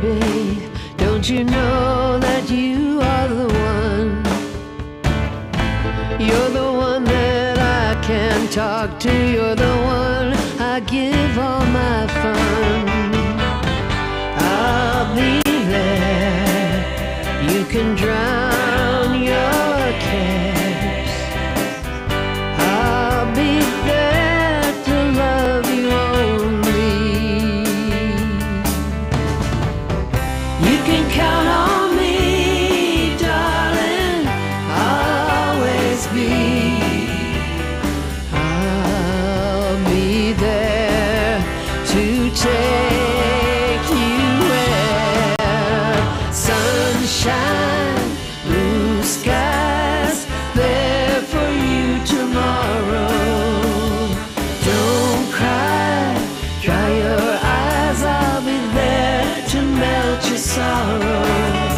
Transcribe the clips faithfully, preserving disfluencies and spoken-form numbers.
baby, don't you know that you are the one? You're the one that I can talk to. You're the one I give all my fun. I'll be there. You can drown your cares. I'll be there to love you only. You can count on me, darling. I'll always be. I'll be there to take you where sunshine, blue skies, there for you tomorrow. Don't cry, dry your eyes, I'll be there to melt your sorrows.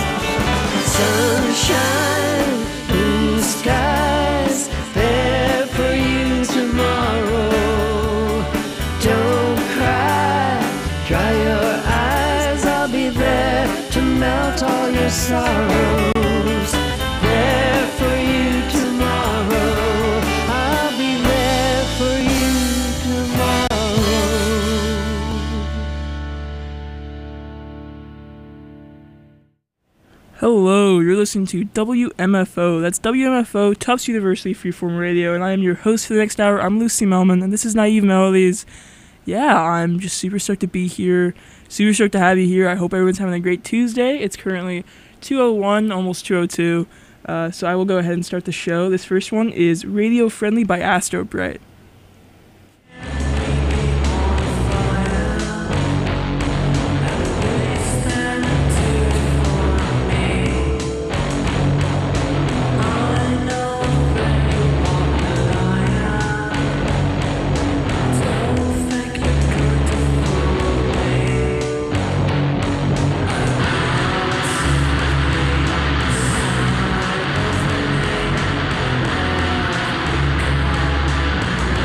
Sunshine, blue skies, there for you tomorrow. Don't cry, dry your eyes, I'll be there to melt all your sorrows. There for you tomorrow. I'll be there for you tomorrow. Hello, you're listening to W M F O. That's W M F O, Tufts University Freeform Radio, and I am your host for the next hour. I'm Lucy Melman, and this is Naive Melodies. Yeah, I'm just super stoked to be here. Super stoked to have you here. I hope everyone's having a great Tuesday. It's currently two oh one, almost two oh two. Uh, so I will go ahead and start the show. This first one is Radio Friendly by Astro Bright. Thank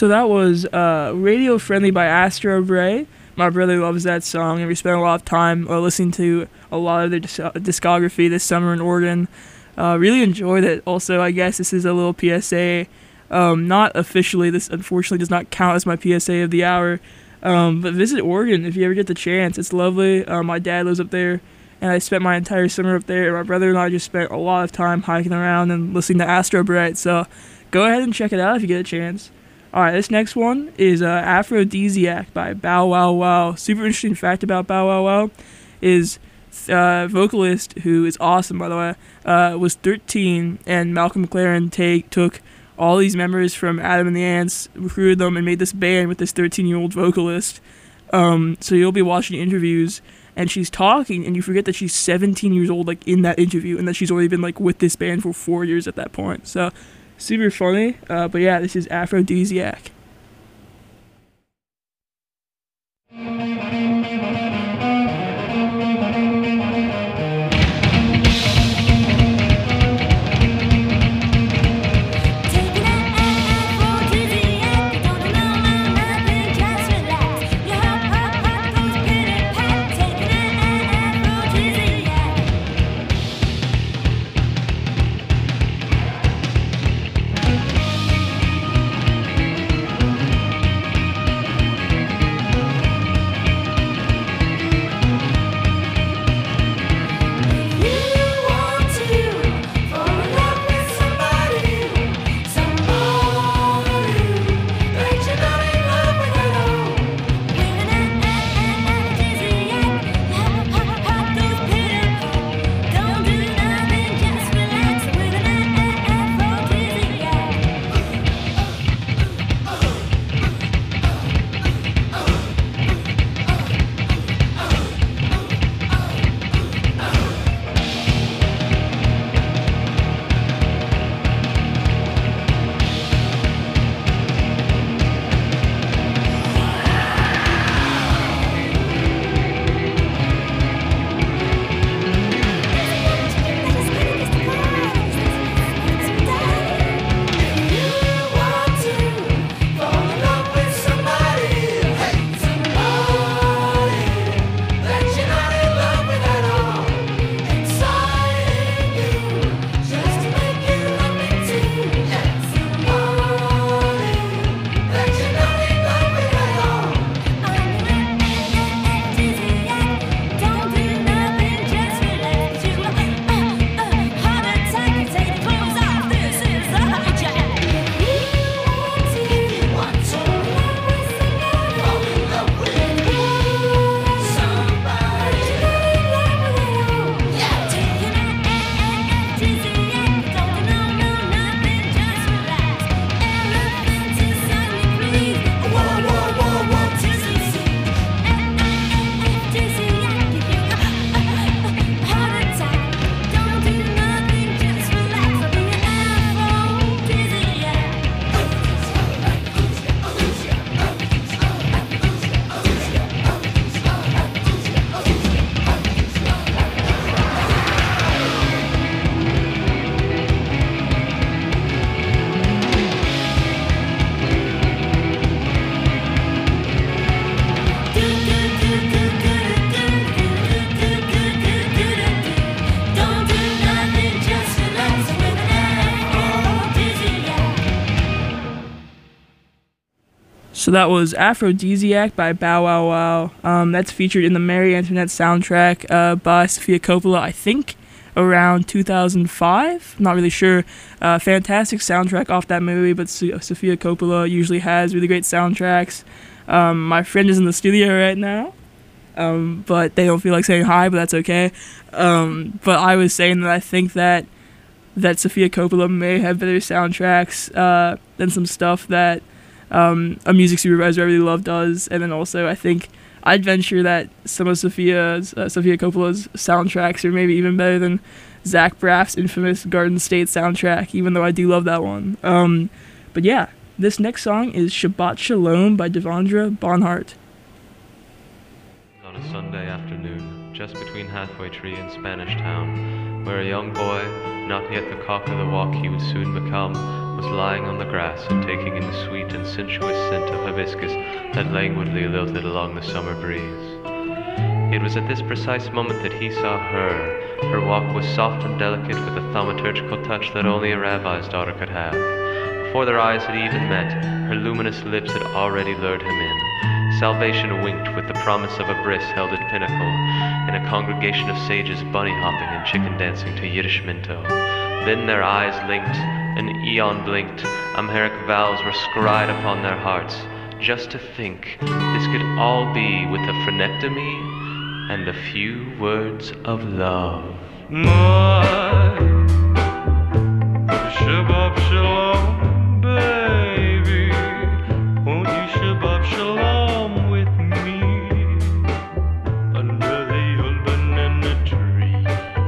So that was uh, Radio Friendly by Astro Bray. My brother loves that song, and we spent a lot of time uh, listening to a lot of their dis- discography this summer in Oregon. Uh, really enjoyed it. Also, I guess this is a little P S A. Um, not officially, this unfortunately does not count as my P S A of the hour. Um, but visit Oregon if you ever get the chance. It's lovely. Uh, my dad lives up there, and I spent my entire summer up there. And my brother and I just spent a lot of time hiking around and listening to Astro Bright. So go ahead and check it out if you get a chance. Alright, this next one is uh, Aphrodisiac by Bow Wow Wow. Super interesting fact about Bow Wow Wow is uh, vocalist, who is awesome by the way, uh, was thirteen, and Malcolm McLaren take, took all these members from Adam and the Ants, recruited them, and made this band with this thirteen-year-old vocalist. Um, so you'll be watching interviews, and she's talking, and you forget that she's seventeen years old, like, in that interview, and that she's already been, like, with this band for four years at that point. So super funny, uh, but yeah, this is Aphrodisiac. So that was Aphrodisiac by Bow Wow Wow. Um, that's featured in the Marie Antoinette soundtrack uh, by Sofia Coppola, I think around two thousand five. I'm not really sure. Uh, fantastic soundtrack off that movie, but so- Sofia Coppola usually has really great soundtracks. Um, my friend is in the studio right now, um, but they don't feel like saying hi, but that's okay. Um, but I was saying that I think that that Sofia Coppola may have better soundtracks uh, than some stuff that Um, A Music Supervisor I Really Love does, and then also I think I'd venture that some of Sophia's uh, Sofia Coppola's soundtracks are maybe even better than Zach Braff's infamous Garden State soundtrack, even though I do love that one. Um, but yeah, this next song is Shabbat Shalom by Devondra Bonhart. On a Sunday afternoon, just between Halfway Tree and Spanish Town, where a young boy, not yet the cock of the walk he would soon become, was lying on the grass and taking in the sweet and sensuous scent of hibiscus that languidly lilted along the summer breeze. It was at this precise moment that he saw her. Her walk was soft and delicate with a thaumaturgical touch that only a rabbi's daughter could have. Before their eyes had even met, her luminous lips had already lured him in. Salvation winked with the promise of a bris held at Pinnacle, in a congregation of sages bunny hopping and chicken dancing to Yiddish minto. Then their eyes linked, an eon blinked, Amharic vows were scryed upon their hearts. Just to think, this could all be with a phrenectomy and a few words of love. My Shabbat Shalom, baby, won't you Shabbat Shalom with me under the old banana tree?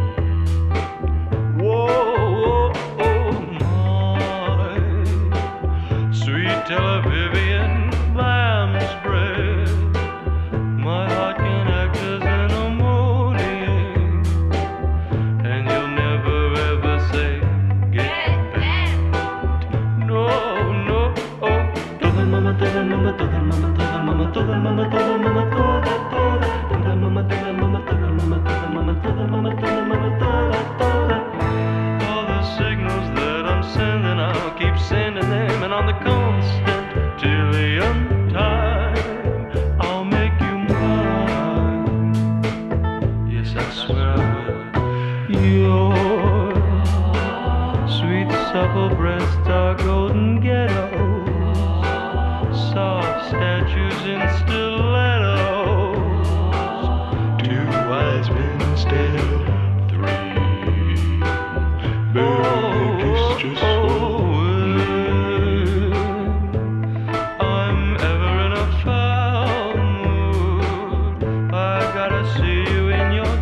Whoa, oh my sweet Tel Avivian lamb's bread, my heart can act as an emollient, and you'll never ever say get back. No, no, oh. Toda mama, toda mama, toda mama, toda mama, toda mama, toda mama, toda, toda. Toda mama, toda mama, toda mama, toda mama, toda mama, toda mama, toda, toda. All the signals that I'm sending, I'll keep sending them, and on the constant Tillium time, I'll make you mine. Yes, I swear I will. Your sweet supple breasts are golden ghettos, soft statues in stilettos, two wise men instead of three, bearing gifts just for me. I'm ever in a foul mood, I gotta see you in your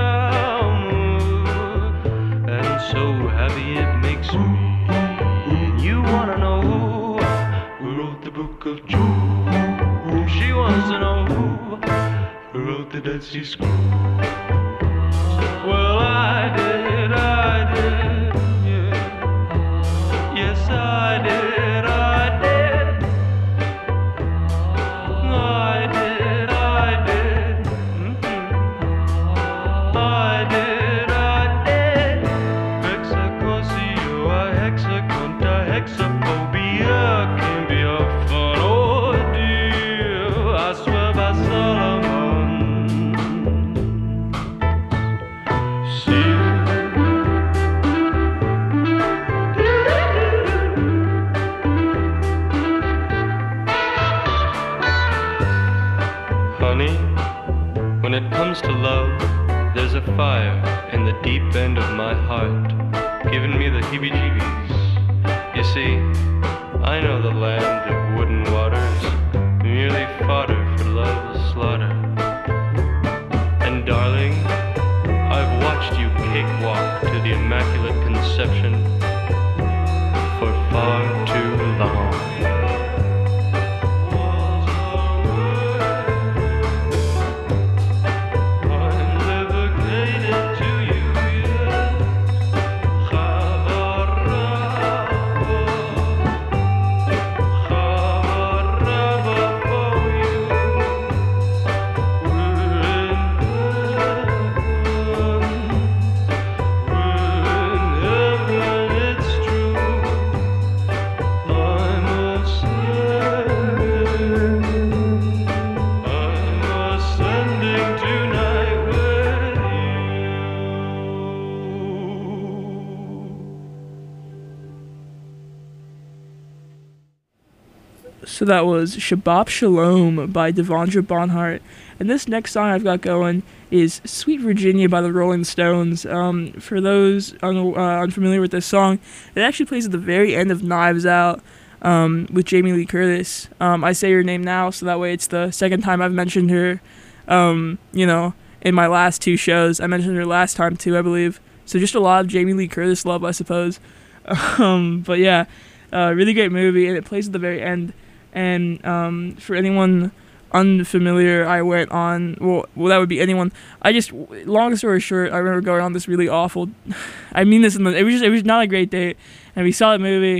Talmud, and so happy it makes me. You wanna know who, who wrote the book of Job? She wants to know who, who wrote the Dead Sea Scrolls. Well, I did, I did, yeah. Yes, I did, I did. I did, I did. Mm-hmm. I did, I did. Hexacosio, hexaconta, hexaphobia can be a fun ordeal. I swear by Solomon. See. Honey, when it comes to love, there's a fire in the deep end of my heart, giving me the heebie-jeebies. You see, I know the land of wooden waters, merely fodder for love's slaughter. And darling, I've watched you cakewalk to the Immaculate Conception for far too long. So that was Shabbat Shalom by Devondra Bonhart. And this next song I've got going is Sweet Virginia by the Rolling Stones. Um, for those un- uh, unfamiliar with this song, it actually plays at the very end of Knives Out um, with Jamie Lee Curtis. Um, I say her name now, so that way it's the second time I've mentioned her, um, you know, in my last two shows. I mentioned her last time too, I believe. So just a lot of Jamie Lee Curtis love, I suppose. Um, but yeah, uh, really great movie, and it plays at the very end. And um, for anyone unfamiliar, I went on, well, well, that would be anyone. I just, long story short, I remember going on this really awful, I mean this, in the, it was just, it was not a great date, and we saw the movie,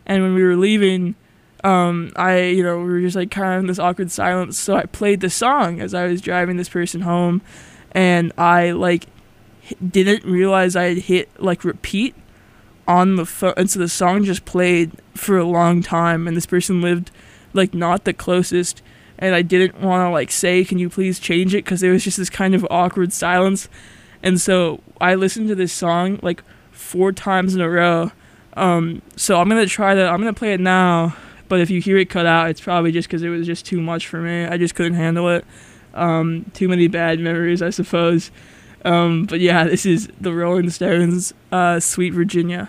And when we were leaving, um, I, you know, we were just like kind of in this awkward silence. So I played the song as I was driving this person home, and I like didn't realize I had hit like repeat on the phone, and so the song just played for a long time, and this person lived like not the closest, and I didn't want to like say, can you please change it, because there was just this kind of awkward silence. And so I listened to this song like four times in a row. Um, so I'm gonna try to I'm gonna play it now, but if you hear it cut out, it's probably just because it was just too much for me. I just couldn't handle it. Um, too many bad memories, I suppose. Um, but yeah, this is the Rolling Stones, uh, Sweet Virginia.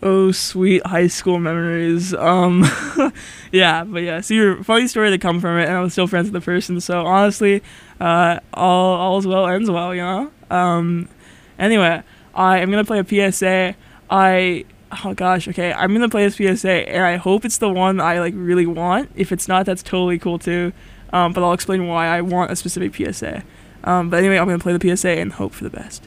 Oh, sweet high school memories. Um, yeah, but yeah, so your funny story to come from it, and I was still friends with the person. So honestly, uh, all all's well ends well, you know. Um, anyway, I am gonna play a P S A. I oh gosh, okay, I'm gonna play this P S A, and I hope it's the one I like really want. If it's not, that's totally cool too. Um, but I'll explain why I want a specific P S A. Um, but anyway, I'm gonna play the P S A and hope for the best.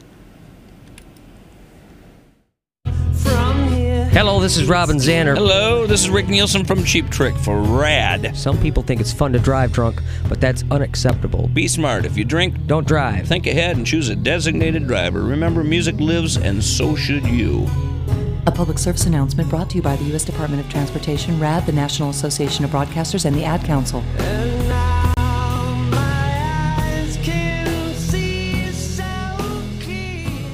Hello, this is Robin Zanner. Hello, this is Rick Nielsen from Cheap Trick for RAD. Some people think it's fun to drive drunk, but that's unacceptable. Be smart. If you drink, Don't drive. think ahead and choose a designated driver. Remember, music lives, and so should you. A public service announcement brought to you by the U S Department of Transportation, RAD, the National Association of Broadcasters, and the Ad Council. And now my eyes can see so clear.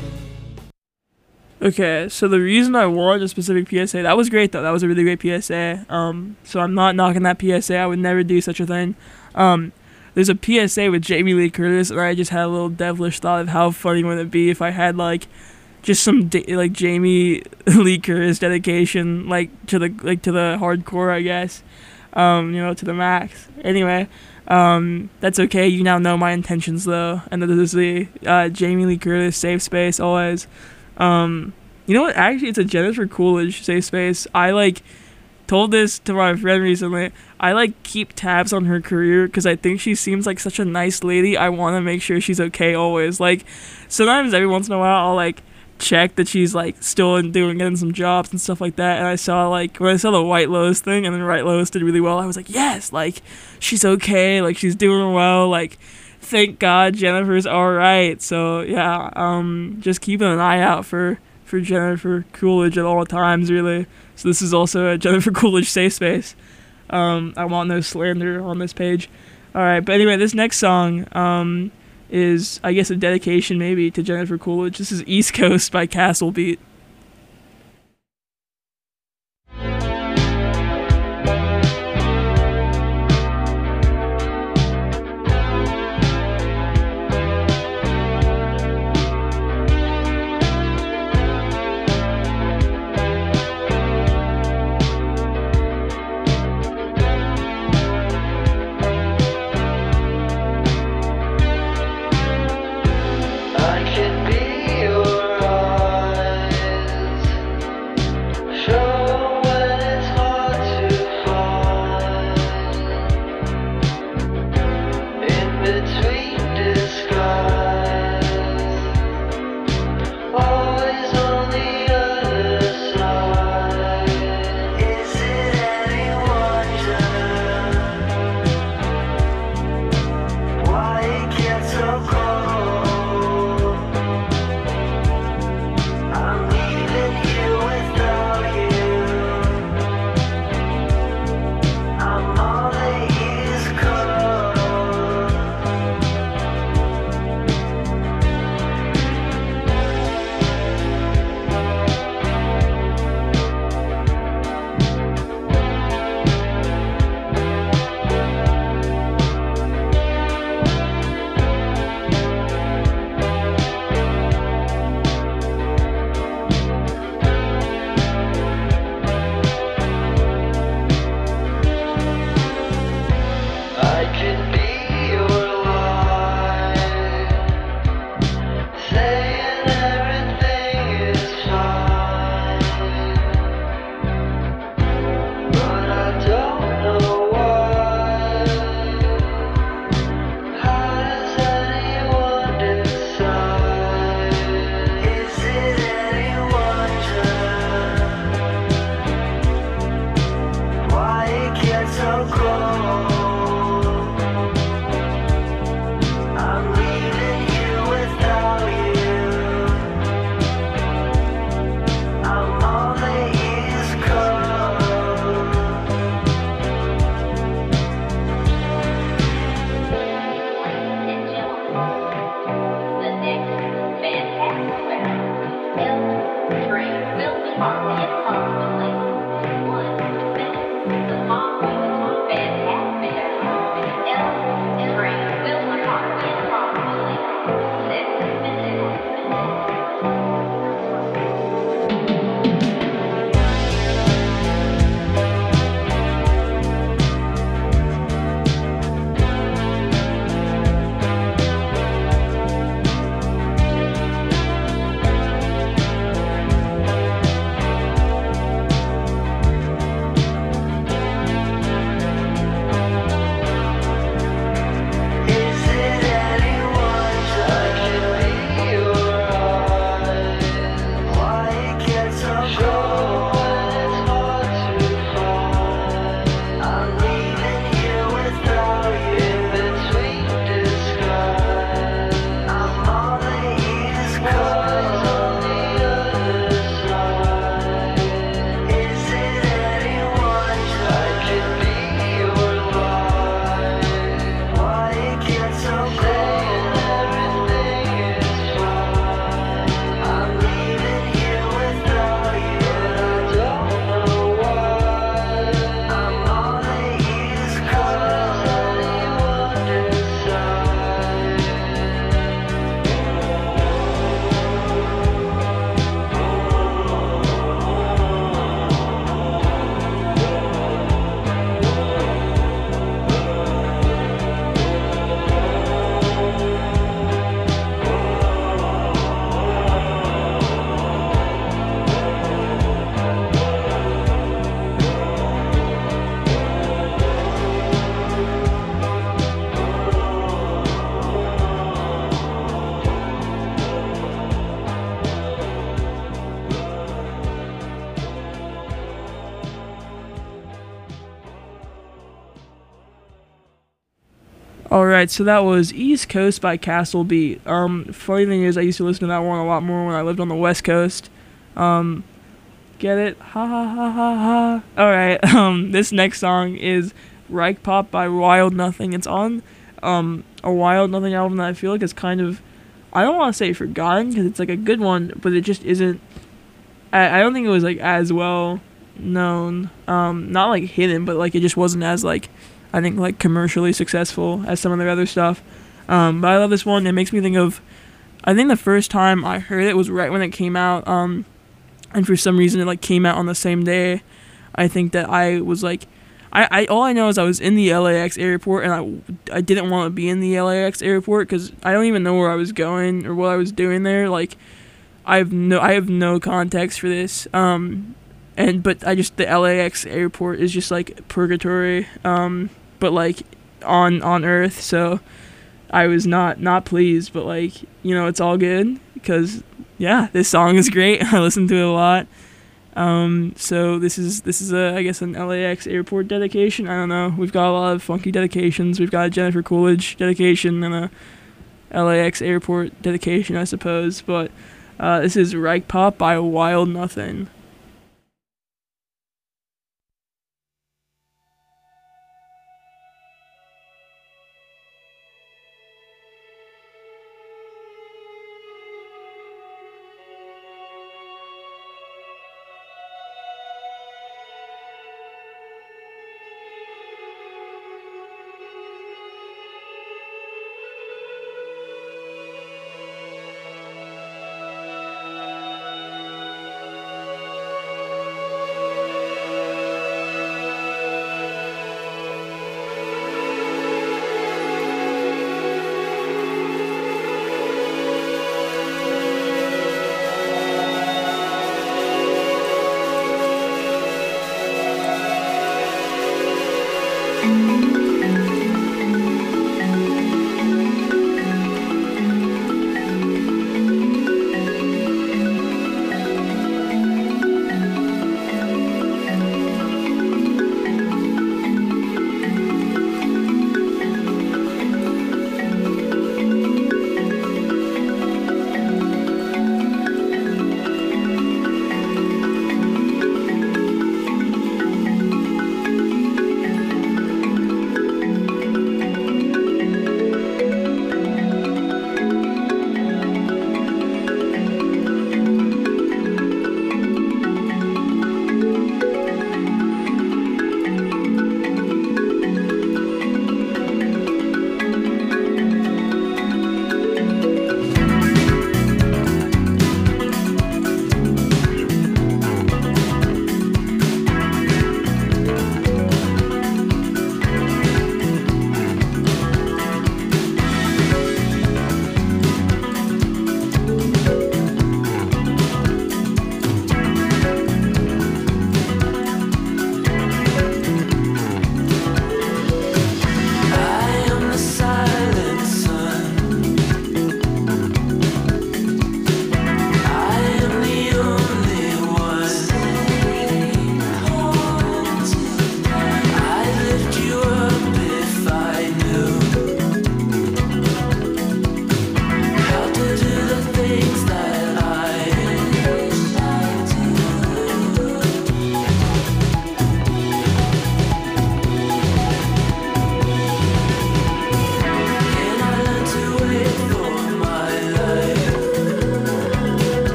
Okay, so the reason I want a specific P S A, that was great though. That was a really great P S A. Um, so I'm not knocking that P S A. I would never do such a thing. Um, there's a P S A with Jamie Lee Curtis, and I just had a little devilish thought of how funny would it be if I had like just some da- like Jamie Lee Curtis dedication, like to the like to the hardcore, I guess. Um, you know, to the max. Anyway, um, that's okay. You now know my intentions though, and this is the uh, Jamie Lee Curtis safe space always. Um, you know what? Actually, it's a Jennifer Coolidge safe space. I like told this to my friend recently. I like keep tabs on her career because I think she seems like such a nice lady. I want to make sure she's okay always. Like sometimes, every once in a while, I'll like check that she's like still in doing getting some jobs and stuff like that. And I saw like when I saw the White Lotus thing, and then White Lotus did really well. I was like, yes, like she's okay. Like she's doing well. Like. Thank God Jennifer's alright. So yeah, um just keeping an eye out for, for Jennifer Coolidge at all times really. So this is also a Jennifer Coolidge safe space. Um I want no slander on this page. Alright, but anyway, this next song um is I guess a dedication maybe to Jennifer Coolidge. This is East Coast by Castle Beat. I could be your eyes, show when it's hard to find, in between disguise, always on the other side. Is it any wonder why it gets so cold? I'm leaving here without you. I'm on the East Coast. I could be your light, saying everything is fine, but I don't know why. How does anyone decide? Is it any wonder why it gets so cold? I'm leaving here without you. I'm on the East Coast. The next fantastic round, L three will depart approximately one minute. The following fantastic round, L three will depart approximately six minutes. Alright, so that was East Coast by Castle Beat. Um, funny thing is, I used to listen to that one a lot more when I lived on the West Coast. Um, get it? Ha ha ha ha ha. Alright, um, this next song is Reich Pop by Wild Nothing. It's on, um, a Wild Nothing album that I feel like is kind of, I don't want to say forgotten, because it's like a good one, but it just isn't, I, I don't think it was like as well known, um, not like hidden, but like it just wasn't as like, I think like commercially successful as some of their other stuff. Um, but I love this one. It makes me think of, I think the first time I heard it was right when it came out. Um, and for some reason it like came out on the same day. I think that I was like, I, I all I know is I was in the L A X airport and I, I didn't want to be in the L A X airport because I don't even know where I was going or what I was doing there. Like, I have no I have no context for this. Um, and but I just the L A X airport is just like purgatory. Um. But like on on Earth, so I was not not pleased, but like, you know, it's all good because yeah, this song is great. I listen to it a lot. Um, so this is this is a I guess an L A X airport dedication. I don't know. We've got a lot of funky dedications. We've got a Jennifer Coolidge dedication and a L A X airport dedication, I suppose. But uh, this is Reich Pop by Wild Nothing.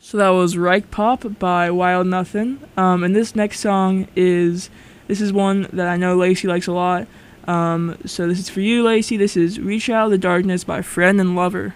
So that was Reich Pop by Wild Nothing. Um, and this next song is, this is one that I know Lacey likes a lot. Um, so this is for you, Lacey. This is Reach Out of the Darkness by Friend and Lover.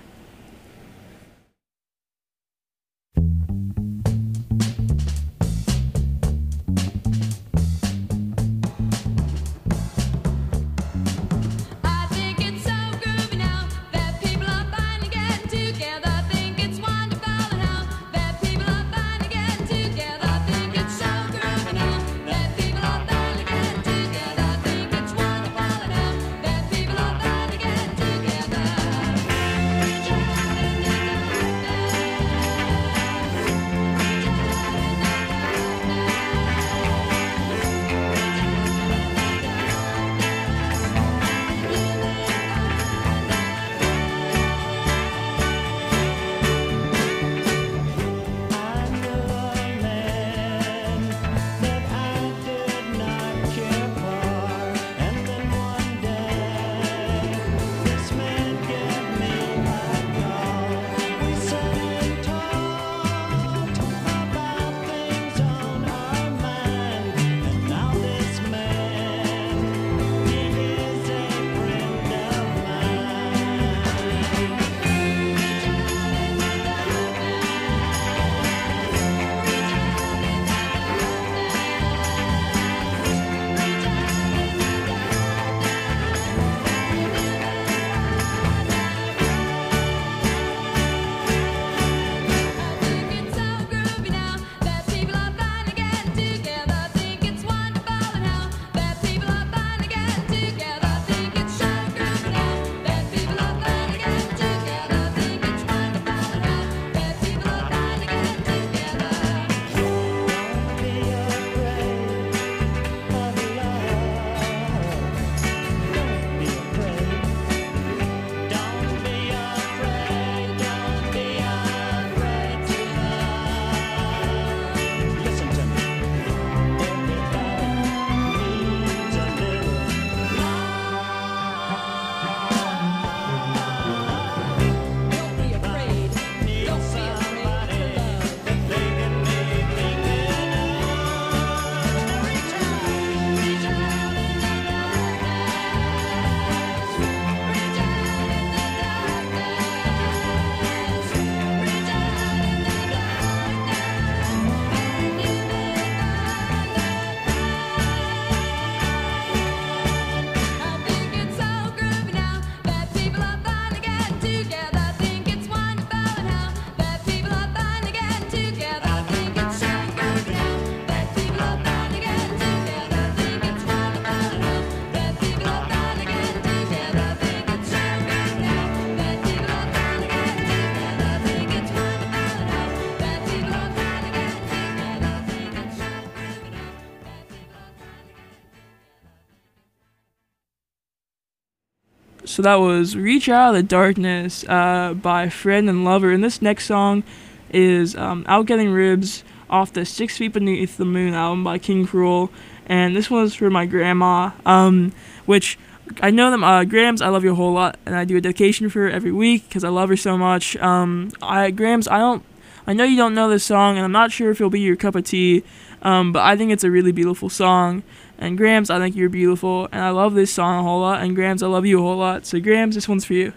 So that was Reach Out of the Darkness uh, by Friend and Lover. And this next song is um, Out Getting Ribs off the Six Feet Beneath the Moon album by King Cruel. And this one's for my grandma, um, which I know them. Uh, Grams, I love you a whole lot. And I do a dedication for her every week because I love her so much. Um, I Grams, I don't. I know you don't know this song, and I'm not sure if it'll be your cup of tea, um, but I think it's a really beautiful song. And Grams, I think you're beautiful, and I love this song a whole lot. And Grams, I love you a whole lot. So Grams, this one's for you.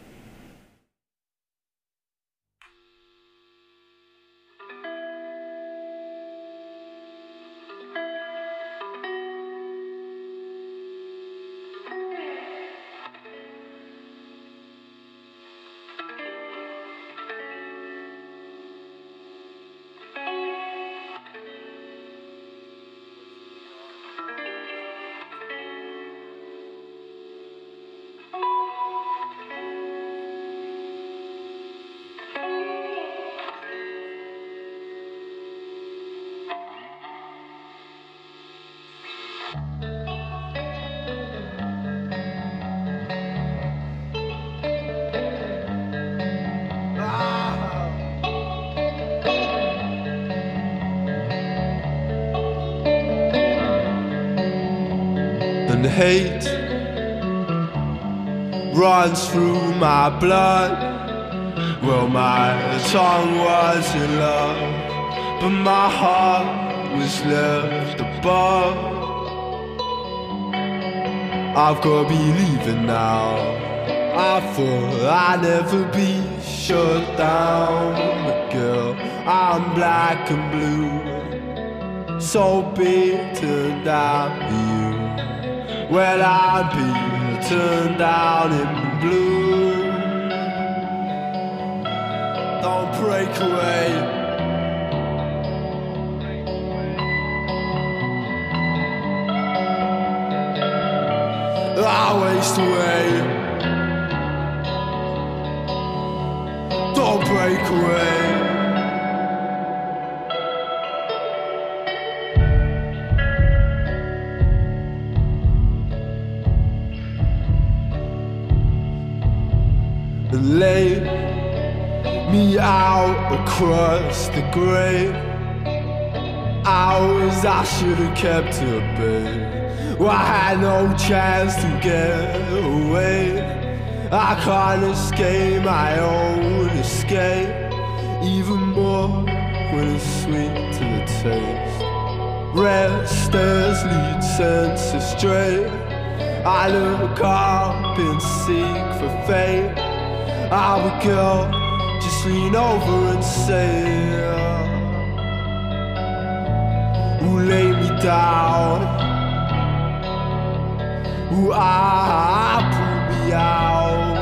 And hate runs through my blood Well, my tongue was in love, but my heart was left above. I've got to be leaving now. I thought I'd never be shut down, but girl, I'm black and blue, so beaten down to you. Well, I'm beaten down in blue. Don't break away. I waste away. Don't break away. And lay me out across the grey hours I should have kept to bed. Well, I had no chance to get away. I can't escape my own escape, even more when it's sweet to the taste. Restless lead senses stray. I look up and seek for fate. I would go, just lean over and say, ooh, lay me down. Ooh, ah, pull me out.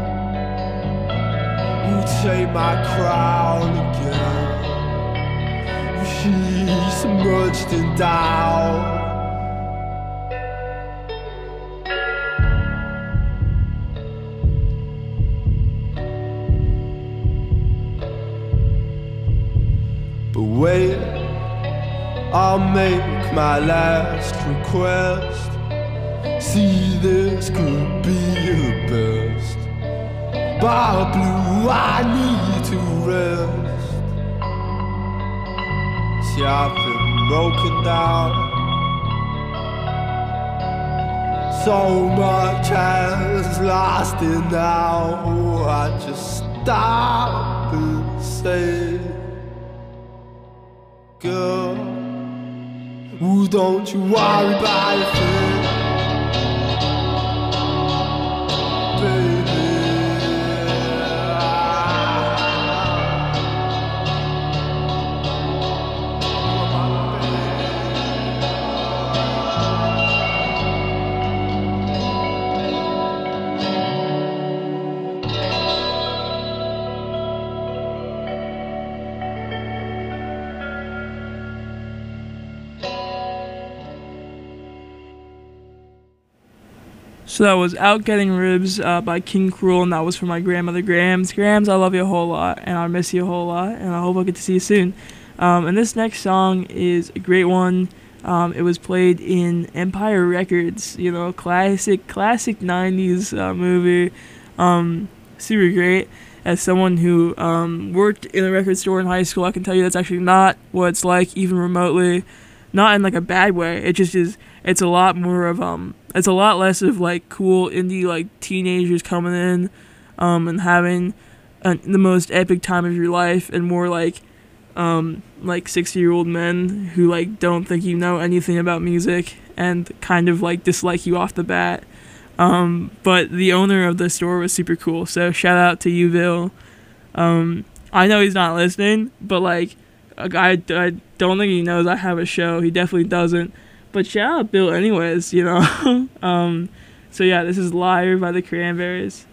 Ooh, take my crown again. Ooh, she's submerged in doubt. But wait, I'll make my last request. See, this could be the best. But blue, I need to rest. See, I've been broken down. So much has lasted now. I just stop and say, girl, ooh, don't you worry about a thing. So that was Out Getting Ribs uh, by King Cruel, and that was for my grandmother Grams. Grams, I love you a whole lot, and I miss you a whole lot, and I hope I get to see you soon. Um, and this next song is a great one. Um, it was played in Empire Records, you know, classic, classic nineties uh, movie. Um, super great. As someone who um, worked in a record store in high school, I can tell you that's actually not what it's like, even remotely. Not in like a bad way. It just is. It's a lot more of um. It's a lot less of like cool indie like teenagers coming in, um, and having uh, the most epic time of your life, and more like, um, like sixty year old men who like don't think you know anything about music and kind of like dislike you off the bat. Um, but the owner of the store was super cool. So shout out to you, Bill. Um, I know he's not listening, but like. I, I don't think he knows I have a show. He definitely doesn't. But shout out Bill anyways, you know. um, so yeah, this is Liar by the Cranberries.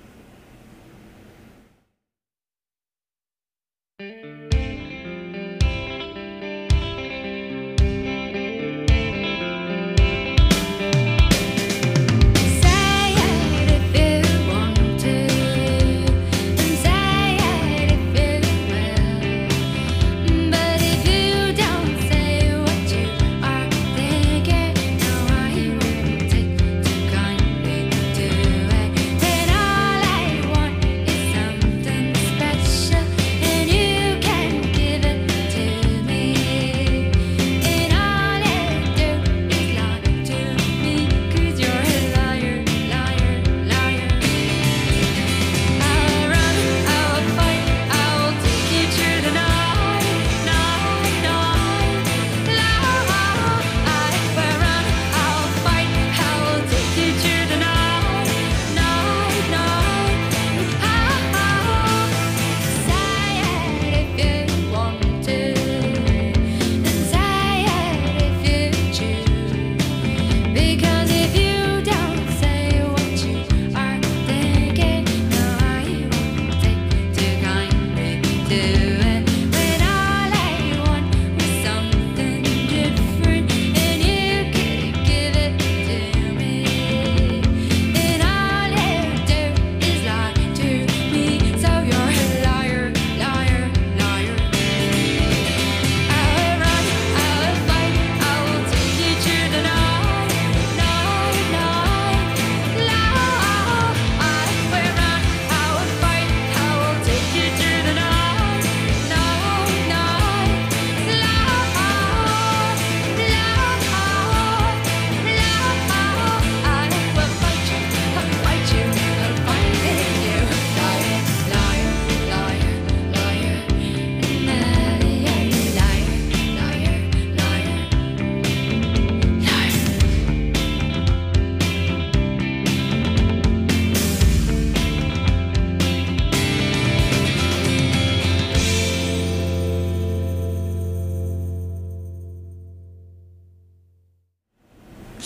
When all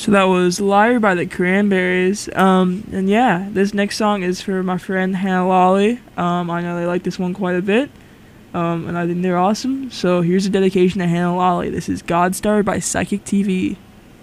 So that was Liar by the Cranberries. Um, and yeah, this next song is for my friend Hannah Lawley. Um, I know they like this one quite a bit. Um, and I think they're awesome. So here's a dedication to Hannah Lawley. This is Godstar by Psychic T V.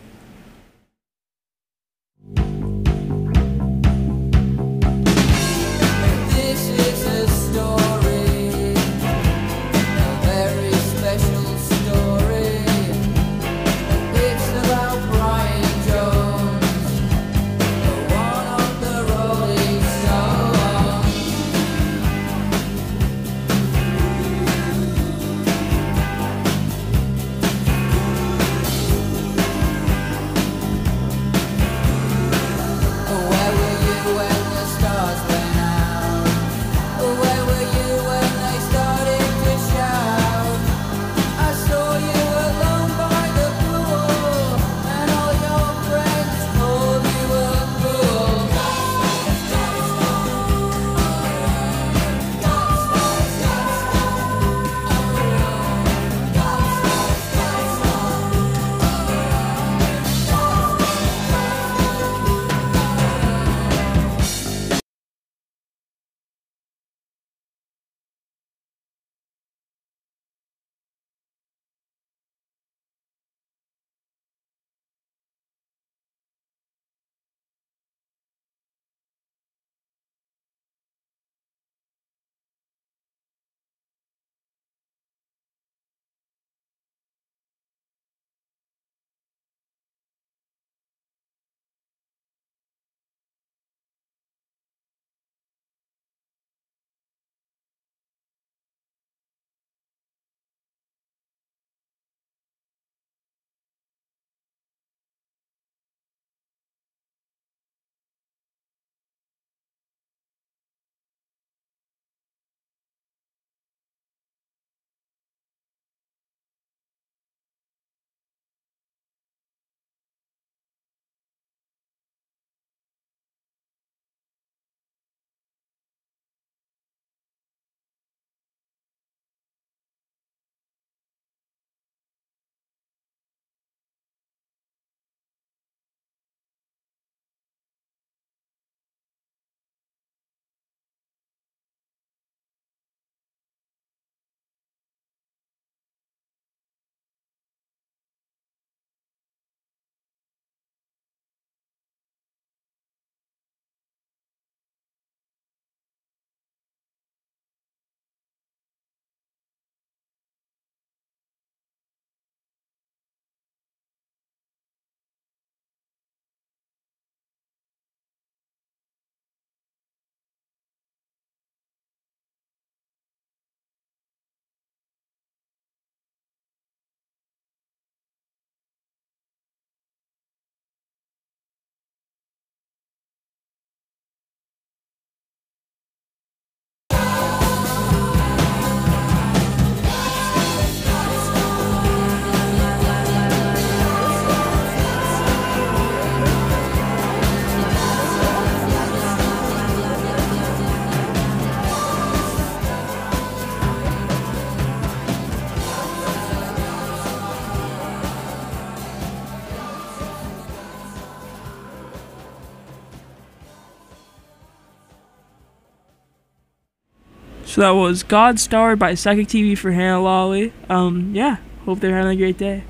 So that was Godstar by Psychic T V for Hannah Lawley. Um, yeah, hope they're having a great day.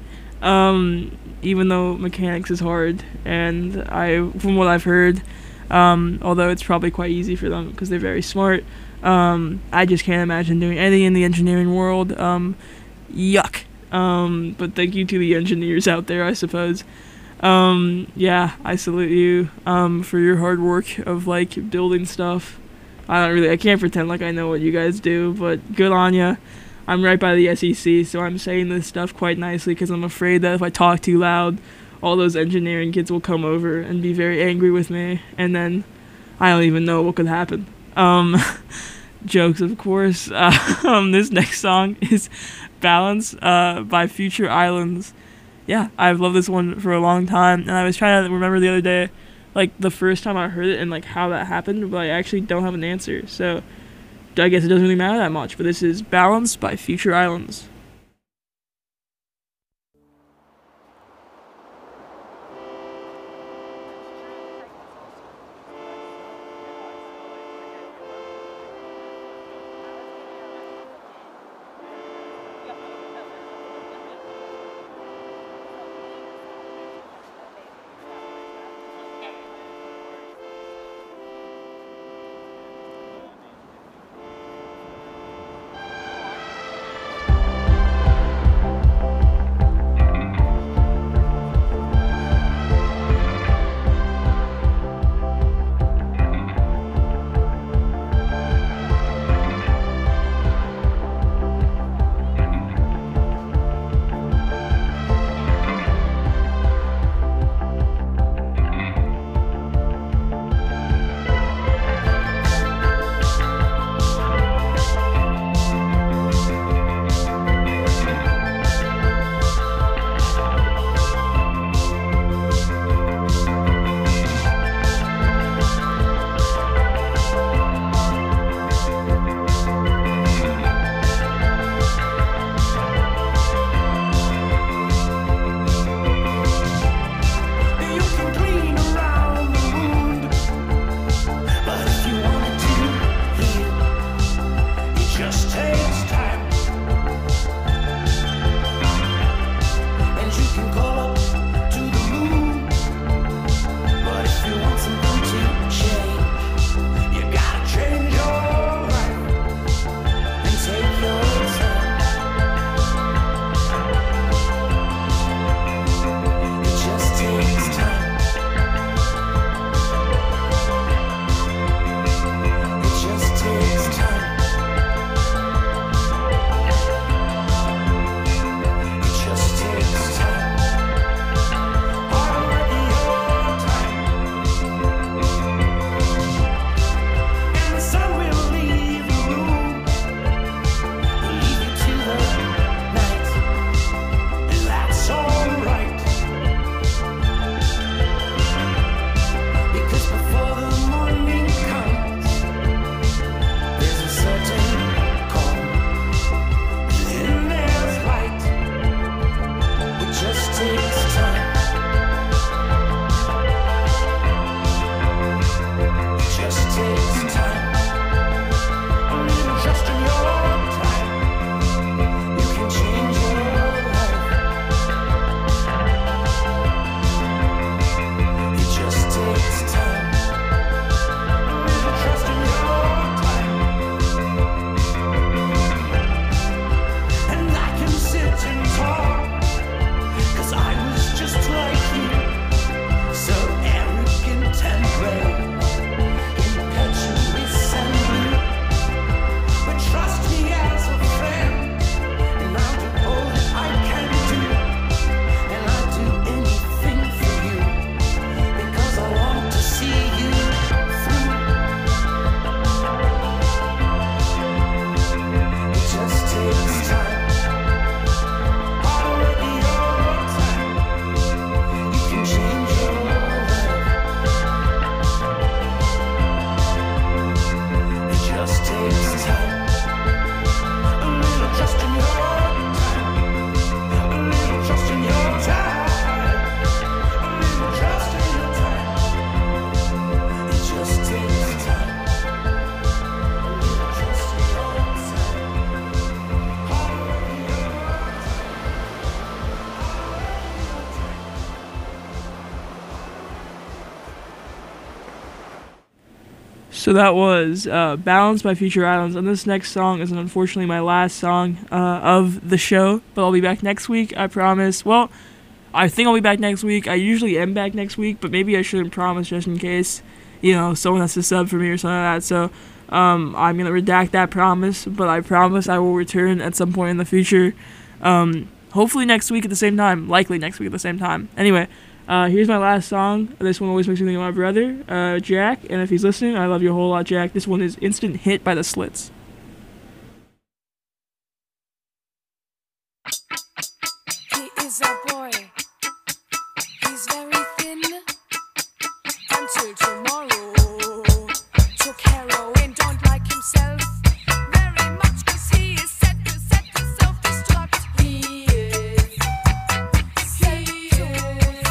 Um, even though mechanics is hard, and I, from what I've heard, um, although it's probably quite easy for them because they're very smart, um, I just can't imagine doing anything in the engineering world. Um, yuck. Um, but thank you to the engineers out there, I suppose. Um, yeah, I salute you, um, for your hard work of, like, building stuff. I don't really, I can't pretend like I know what you guys do, but good on ya. I'm right by the S E C, so I'm saying this stuff quite nicely because I'm afraid that if I talk too loud, all those engineering kids will come over and be very angry with me, and then I don't even know what could happen. Um, jokes, of course. Uh, um, this next song is Balance uh, by Future Islands. Yeah, I've loved this one for a long time, and I was trying to remember the other day, like, the first time I heard it and, like, how that happened, but I actually don't have an answer, so I guess it doesn't really matter that much, but this is Balance by Future Islands. So that was uh, Balance by Future Islands, and this next song is unfortunately my last song uh, of the show, but I'll be back next week, I promise. Well, I think I'll be back next week. I usually am back next week, but maybe I shouldn't promise just in case, you know, someone has to sub for me or something like that. So um, I'm going to redact that promise, but I promise I will return at some point in the future. Um, hopefully next week at the same time. Likely next week at the same time. Anyway. Uh, here's my last song. This one always makes me think of my brother, uh, Jack. And if he's listening, I love you a whole lot, Jack. This one is Instant Hit by the Slits. He is a boy. He's very thin. Until tomorrow. Took heroin, don't like himself very much, 'cause he is set to set to self-destruct. He is. He is.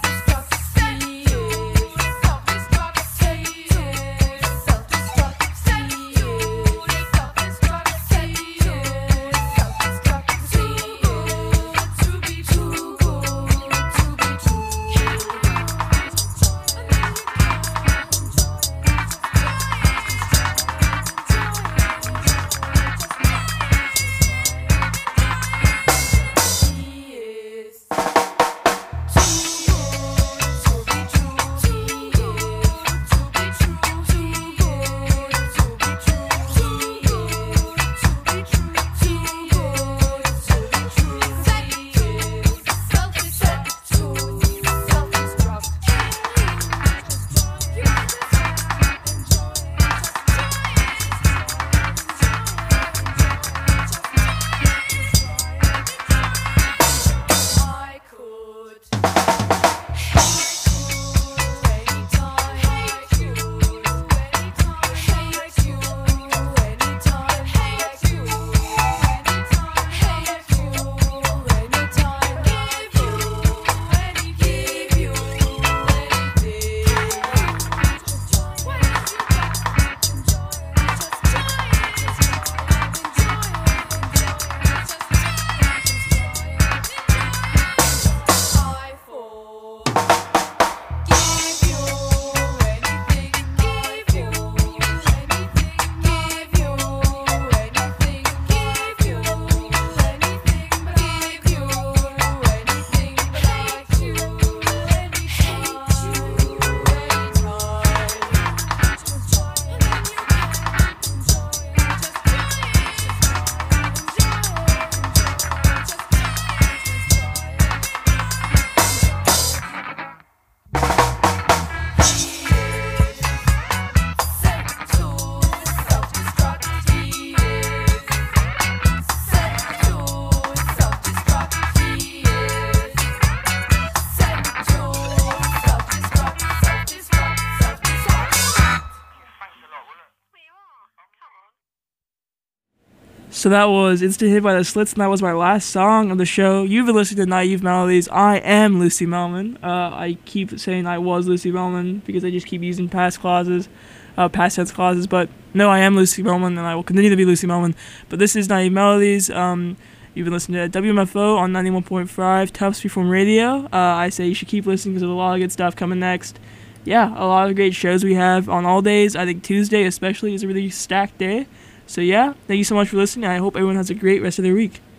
So that was Instant Hit by the Slits, and that was my last song of the show. You've been listening to Naive Melodies. I am Lucy Melman. Uh, I keep saying I was Lucy Melman because I just keep using past clauses, uh, past tense clauses. But no, I am Lucy Melman, and I will continue to be Lucy Melman. But this is Naive Melodies. Um, you've been listening to W M F O on ninety-one point five Tufts Freeform Radio. Uh, I say you should keep listening because there's a lot of good stuff coming next. Yeah, a lot of great shows we have on all days. I think Tuesday especially is a really stacked day. So yeah, thank you so much for listening. I hope everyone has a great rest of their week.